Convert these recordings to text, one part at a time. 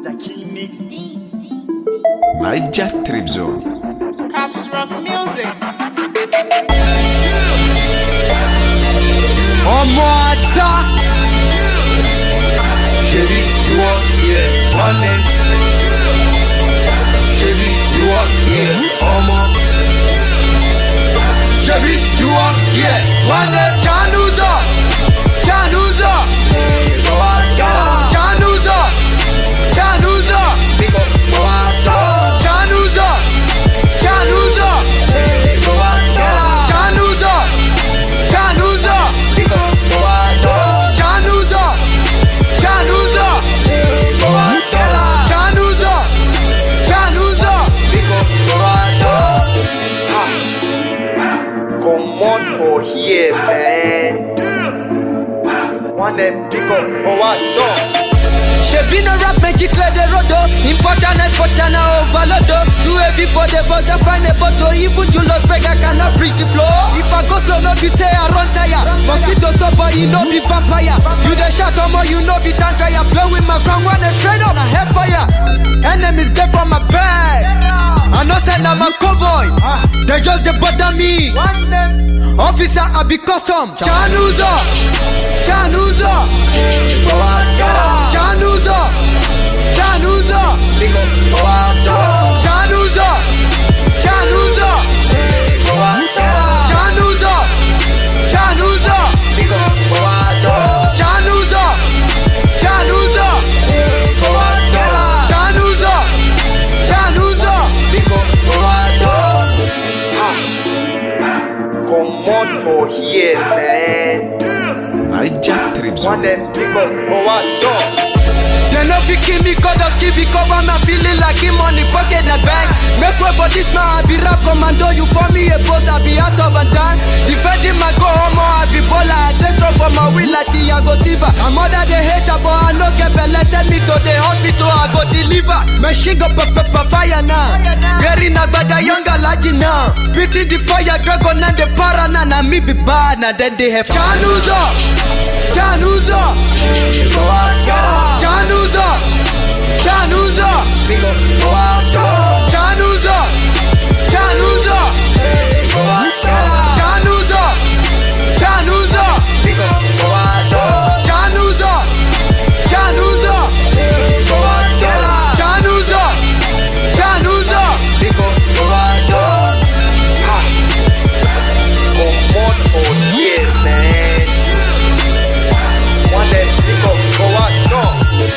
Jackie Mix Naija Trip Zone. Caps Rock Music. Ọmọ ata. Ṣebí ìwọ yẹ wọ́n ní. Ṣebí ìwọ yẹ ọmọ. Ṣebí ìwọ yẹ wọ́n ní. Chanuzo, Chanuzo, Chanuzo, Chanuzo, Chanuzo, Chanuzo, Chanuzo, Chanuzo, Chanuzo, Chanuzo, Chanuzo, Chanuzo. Come on for here, man. One day, pick up for what song? Shebi no rap magic clear the road oh. Important export and overload oh. Too heavy for the bus, I find a bottle. Even Julius Berger cannot reach the floor. If I go slow, no be say I run tire. Mosquito so but you no be vampire. You the shot more, you no be tank tire. Play with my crown, one straight up, na hellfire. Enemies there for my back. I know say I'm a cowboy. They just they bother me. Officer, I be custom. Chanuzo, Chanuzo, Chanuzo, Chanuzo, Chanuzo, Chanuzo, Chanuzo, Chanuzo, Chanuzo, Chanuzo, Chanuzo, Chanuzo. Come on for here, man. Naija Trip One Zone. day, pick up for what song? They no fit kill me, cause of keep me cover me, feeling like him money pocket the bank. Make way for this man, I be rap commando. You for me a boss, I be out of a time. Defending my go home, I be baller. I just throw for my wheel like Thiago Silva. I'm mother they hate but I no get belly. Send me to the hospital, I go deliver. Machine go fire now. Getting a bad younger lady now. Spitting the fire, dragon and the parana. Na me be bad, now then they have Chanuzo, Chanuzo, Chanuzo, Chanuzo, Chanuzo, Chanuzo, Chanuzo, Chanuzo, Chanuzo, Chanuzo, Chanuzo, Chanuzo. Come on for here, man. One day, pick up for what song?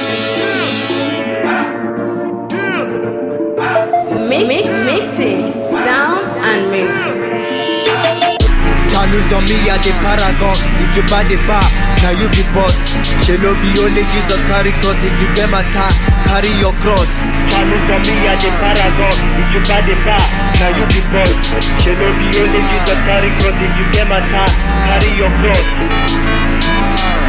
Mixing, sound and mix. Chanuzo me at the paragon. If you buy the bar, now you be boss. She no be only Jesus carry cross. If you get my time, carry your cross. Chanuzo me at the paragon. If you buy the bar, now you be boss. She no be only Jesus carry cross. If you get my time, carry your cross.